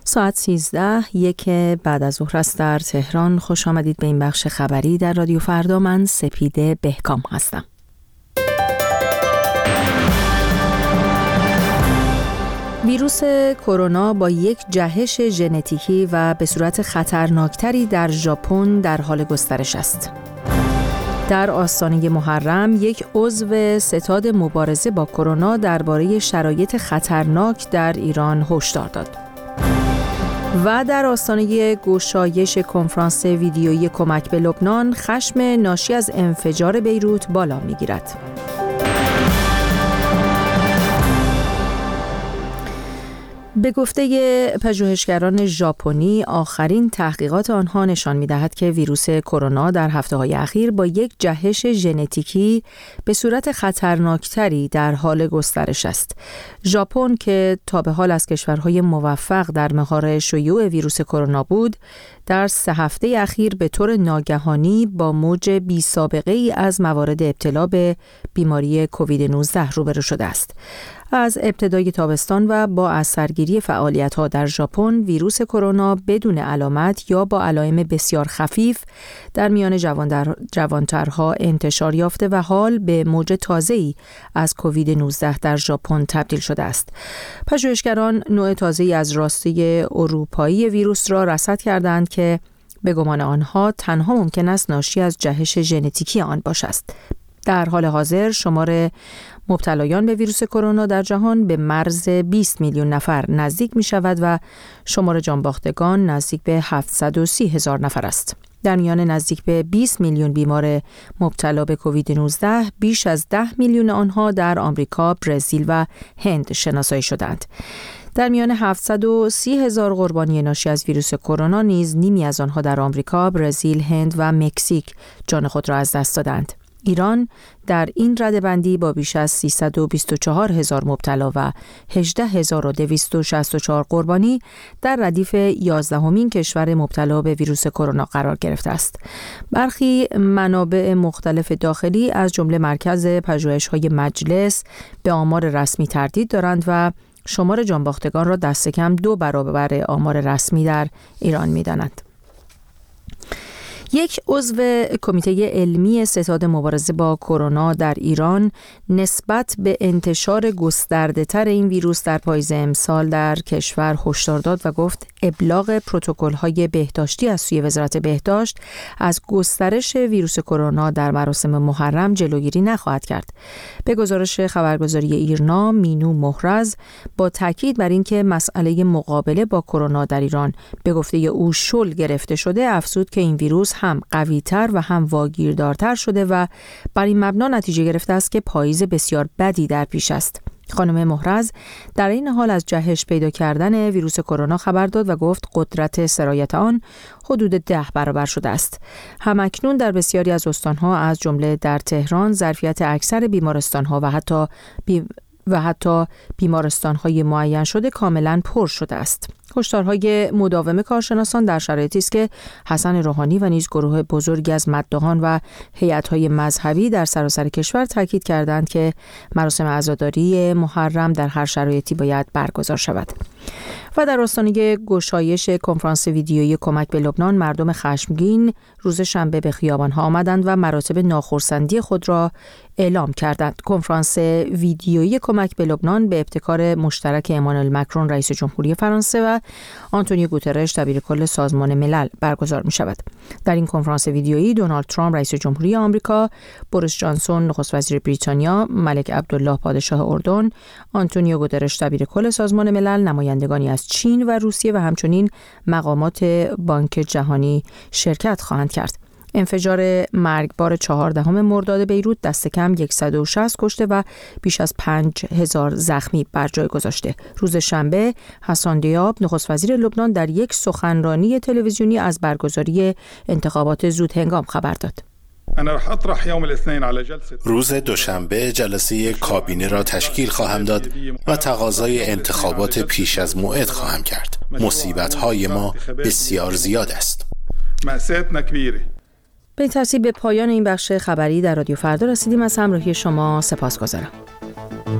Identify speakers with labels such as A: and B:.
A: ساعت 13:01 بعد از ظهر است در تهران. خوش آمدید به این بخش خبری در رادیو فردا. من سپیده بهکام هستم. ویروس کرونا با یک جهش ژنتیکی و به صورت خطرناکتری در ژاپن در حال گسترش است. در آستانه محرم یک عضو ستاد مبارزه با کرونا درباره شرایط خطرناک در ایران هشدار داد. و در آستانه گشایش کنفرانس ویدیویی کمک به لبنان، خشم ناشی از انفجار بیروت بالا می‌گیرد. به گفته پژوهشگران ژاپنی، آخرین تحقیقات آنها نشان می‌دهد که ویروس کرونا در هفته‌های اخیر با یک جهش ژنتیکی به صورت خطرناکتری در حال گسترش است. ژاپن که تا به حال از کشورهای موفق در مهار شیوع ویروس کرونا بود، در 3 هفته اخیر به طور ناگهانی با موج بی‌سابقه‌ای از موارد ابتلا به بیماری کووید 19 روبرو شده است. از ابتدای تابستان و با اثرگیری فعالیت‌ها در ژاپن، ویروس کرونا بدون علامت یا با علائم بسیار خفیف در میان جوانترها انتشار یافته و حال به موج تازه‌ای از کووید 19 در ژاپن تبدیل شده است. پژوهشگران نوع تازه‌ای از راسته اروپایی ویروس را رصد کردند که به گمان آنها تنها ممکن است ناشی از جهش ژنتیکی آن باشد. در حال حاضر شمار مبتلایان به ویروس کرونا در جهان به مرز 20 میلیون نفر نزدیک می شود و شمار جانباختگان نزدیک به 730,000 نفر است. در میان نزدیک به 20 میلیون بیمار مبتلا به کووید 19 بیش از 10 میلیون آنها در آمریکا، برزیل و هند شناسایی شدند. در میان 730,000 قربانی ناشی از ویروس کرونا نیز نیمی از آنها در آمریکا، برزیل، هند و مکزیک جان خود را از دست دادند. ایران در این رده‌بندی با بیش از 324,000 مبتلا و 18,264 قربانی در ردیف 11مین کشور مبتلا به ویروس کرونا قرار گرفته است. برخی منابع مختلف داخلی از جمله مرکز پژوهش‌های مجلس به آمار رسمی تردید دارند و شمار جانباختگان را دست کم 2 برابر آمار رسمی در ایران می‌دانند. یک عضو کمیته علمی ستاد مبارزه با کرونا در ایران نسبت به انتشار گسترده‌تر این ویروس در پاییز امسال در کشور هشدار داد و گفت ابلاغ پروتکل‌های بهداشتی از سوی وزارت بهداشت از گسترش ویروس کرونا در مراسم محرم جلوگیری نخواهد کرد. به گزارش خبرگزاری ایرنا، مینو محرز با تاکید بر اینکه مسئله مقابله با کرونا در ایران به گفته او شل گرفته شده، افزود که این ویروس هم قوی‌تر و هم واگیردارتر شده و بر این مبنا نتیجه گرفته است که پاییز بسیار بدی در پیش است. خانم محرز در این حال از جهش پیدا کردن ویروس کرونا خبر داد و گفت قدرت سرایت آن حدود 10 برابر شده است. همکنون در بسیاری از استان‌ها از جمله در تهران ظرفیت اکثر بیمارستان‌ها و حتی بیمارستان‌های معین شده کاملاً پر شده است. هشدارهای مداوم کارشناسان در شرایطی است که حسن روحانی و نیز گروه بزرگی از مداحان و هیئت‌های مذهبی در سراسر کشور تاکید کردند که مراسم عزاداری محرم در هر شرایطی باید برگزار شود. و در آستانه گشایش کنفرانس ویدیویی کمک به لبنان، مردم خشمگین روز شنبه به خیابان‌ها آمدند و مراتب ناخرسندی خود را اعلام کردند. کنفرانس ویدیویی کمک به لبنان به ابتکار مشترک امانوئل مکرون رئیس جمهوری فرانسه و آنتونیو گوترش دبیر کل سازمان ملل برگزار می شود. در این کنفرانس ویدیویی دونالد ترامپ رئیس جمهوری آمریکا، بوریس جانسون نخست وزیر بریتانیا، ملک عبدالله پادشاه اردن، آنتونیو گوترش دبیر کل سازمان ملل، نمایندگانی از چین و روسیه و همچنین مقامات بانک جهانی شرکت خواهند کرد. انفجار مرگبار 14 مرداد بیروت دست کم 160 کشته و بیش از 5,000 زخمی بر جای گذاشته. روز شنبه حسان دیاب نخست وزیر لبنان در یک سخنرانی تلویزیونی از برگزاری انتخابات زودهنگام خبر داد.
B: روز دوشنبه جلسه کابینه را تشکیل خواهم داد و تقاضای انتخابات پیش از موعد خواهم کرد. مصیبت‌های ما بسیار زیاد است.
A: به این ترتیب به پایان این بخش خبری در رادیو فردا رسیدیم. از همراهی شما سپاسگزارم.